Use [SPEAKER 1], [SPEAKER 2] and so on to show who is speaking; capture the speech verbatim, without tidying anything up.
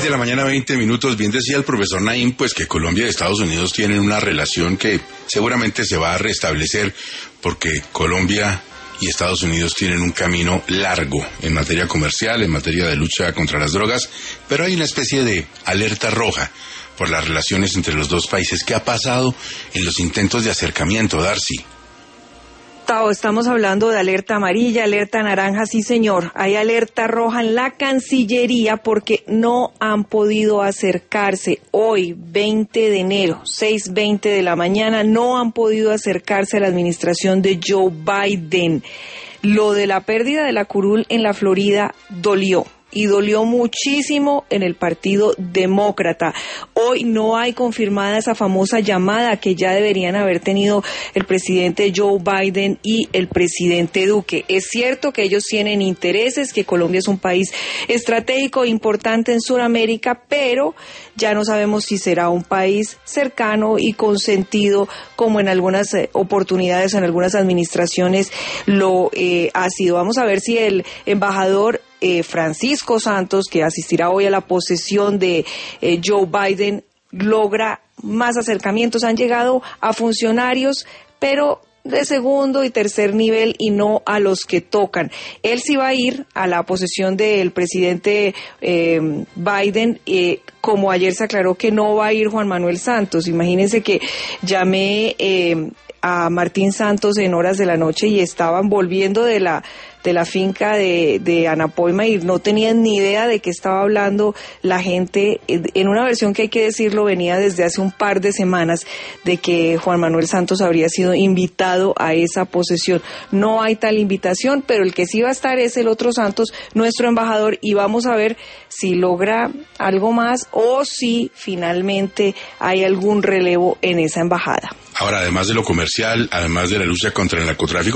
[SPEAKER 1] De la mañana, veinte minutos. Bien decía el profesor Naim, pues que Colombia y Estados Unidos tienen una relación que seguramente se va a restablecer porque Colombia y Estados Unidos tienen un camino largo en materia comercial, en materia de lucha contra las drogas, pero hay una especie de alerta roja por las relaciones entre los dos países. ¿Qué ha pasado en los intentos de acercamiento, Darcy?
[SPEAKER 2] Estamos hablando de alerta amarilla, alerta naranja, sí señor. Hay alerta roja en la Cancillería porque no han podido acercarse hoy, veinte de enero, seis veinte de la mañana, no han podido acercarse a la administración de Joe Biden. Lo de la pérdida de la curul en la Florida dolió. Y dolió muchísimo en el Partido Demócrata. Hoy no hay confirmada esa famosa llamada que ya deberían haber tenido el presidente Joe Biden y el presidente Duque. Es cierto que ellos tienen intereses, que Colombia es un país estratégico e importante en Sudamérica, pero ya no sabemos si será un país cercano y consentido como en algunas eh, oportunidades, en algunas administraciones lo eh, ha sido. Vamos a ver si el embajador Eh, Francisco Santos, que asistirá hoy a la posesión de eh, Joe Biden, logra más acercamientos. Han llegado a funcionarios, pero de segundo y tercer nivel y no a los que tocan. Él sí va a ir a la posesión del presidente eh, Biden, eh, como ayer se aclaró que no va a ir Juan Manuel Santos. Imagínense que llamé eh, a Martín Santos en horas de la noche y estaban volviendo de la de la finca de, de Anapoima y no tenían ni idea de qué estaba hablando la gente, en una versión que hay que decirlo venía desde hace un par de semanas, de que Juan Manuel Santos habría sido invitado a esa posesión. No hay tal invitación, pero el que sí va a estar es el otro Santos, nuestro embajador, y vamos a ver si logra algo más o si finalmente hay algún relevo en esa embajada.
[SPEAKER 1] Ahora, además de lo comercial, además de la lucha contra el narcotráfico,